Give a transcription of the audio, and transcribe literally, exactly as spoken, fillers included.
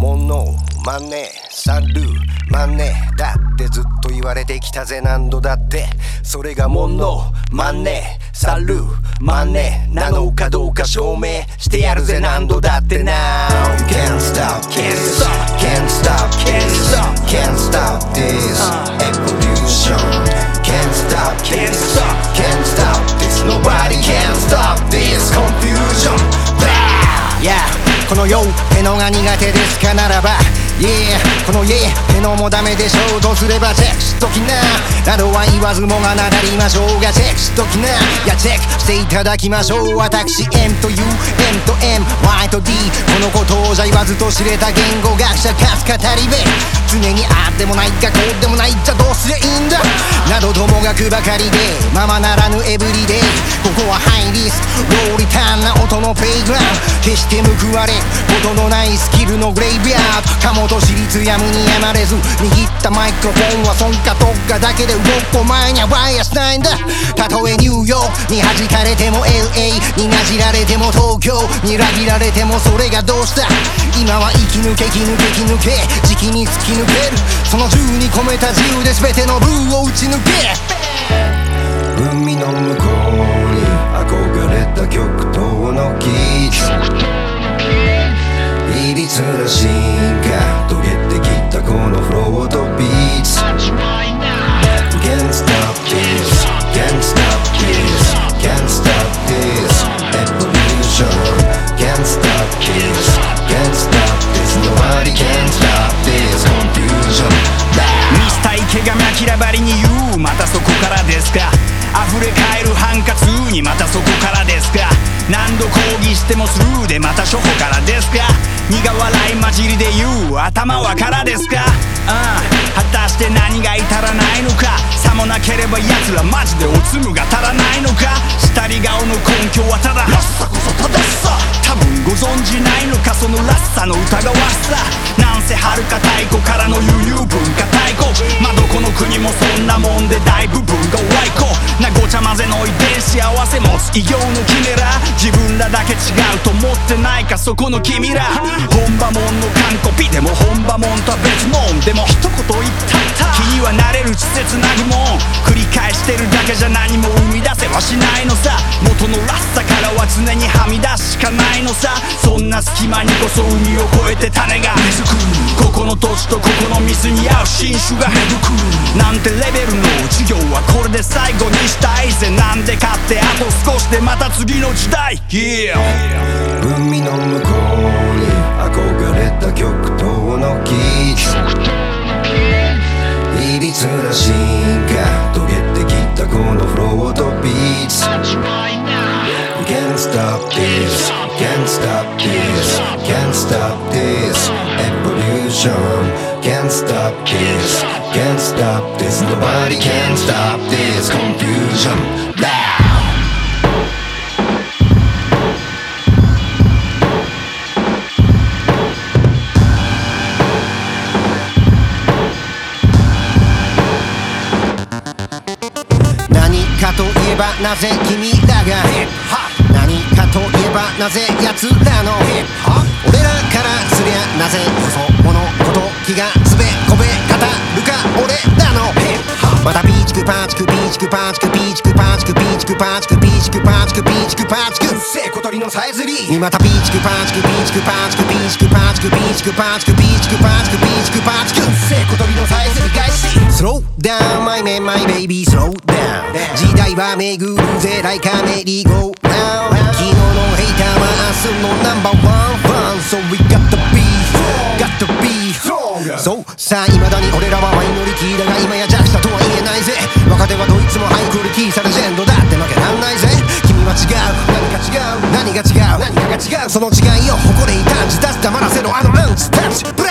物マネサルマネだってずっと言われてきたぜ何度だって。それが物マネサルマネなのかどうか証明してやるぜ何度だって Now You can't stop this Can't stop this Can't stop this Evolution Can't stop this Can't stop this Nobody can stop this Confusion Yeah この世ってのが苦手ですかならば Yeah この家ってのもダメでしょうとすればチェックしときななどは言わずもがなだりましょうがチェックしときな。いやチェックしていただきましょう。私 M と U M と M Y と D このことをじゃ言わずと知れた言語学者かす語り部。常にあってもないがこうでもないじゃどうすりゃいいんだなどともがくばかりでままならぬエブリデイ。ここはハイリスクローリターンな音のプレイグラウンド。決して報われことのないスキルのグレイブヤード。鴨と私立やむにやまれず握ったマイクロフォンは損か特化だけで動くお前にはワイヤーしないんだ。たとえニューヨークに弾かれても エルエー になじられても東京に裏切られてもそれがどうした今は生き抜け生き抜け生き抜け時期に突き抜けるその銃に込めた自由で全てのブーを打ち抜け。海の向こうに憧れた極東のキッズいびつな進化遂げてきたこのフローとビーツ Can't stop this Can't stop this Can't stop this Evolution Can't stop this Can't stop this Nobody can stop this Confusion ミスター池上彰ばりに言うまたそこからですか。溢れ返るハンカツにまたそこからですか。何度抗議してもスルーでまた初歩からですか。苦笑い混じりで言う頭はからですか。ああ果たして何が至らないのか。さもなければ奴らマジでおつむが足らないのか。下り顔の根拠はただらっさこそ正しさ。多分ご存じないのかそのらしさの疑わしさ。なんせはるか太古からの輸入文化太古。まあどこの国もそんなもんで大部分がワイコなごちゃ混ぜの遺伝子合わせ持つ異形のキメラ。自分らだけ違うと思ってないかそこの君ら。本場もんの完コピでも本場もんとは別もんでも一言言ったった気にはなれる稚拙な愚問繰り返してるだけじゃ何も生み出せはしないのさ。元のらしさからは常にはみ出すしかないのさ。そんな隙間にこそ海を越えて種が根付く。ここの土地とここの水に合う新種が芽吹くなんてレベルの授業はこれで最後にしたいぜ。なんでかってあと少しでまた次の時代、yeah、 海の向こうに憧れた極東のキッズいびつな進化遂げてきたこのフローとビーツ Can't stop this Can't stop this Can't stop this Evolution Can't stop this Can't stop this Nobody can stop this Confusion Blah何かといえばなぜ君らが何かといえばなぜ奴らの俺らからすりゃなぜこそ物事気がつべこべ語るか俺らのまたピーチクパーチクピーチクパーチクピーチクパーチクピーチクパーチクピーチクパーチクピーチクパーチクうっせえ小鳥のさえずりまたピーチクパーチクピーチクパーチクピーチクパーチクピーチクパーチクピーチクパーチクピーチクパーチクうっせえ小鳥のさえずり返し Slow down my man my baby slow down 時代は巡るぜ like a merry go round 昨日のヘイターは明日のナンバーワンファン So we got to be got to beそうさあ未だに俺らはマイノリティだが今や弱者とは言えないぜ。若手はどいつもハイクオリティサレジェンドだって負けらんないぜ。君は違う何か違う何が違う何かが違うその違いを誇れいたんじ出す黙らせろあのアンチタッチ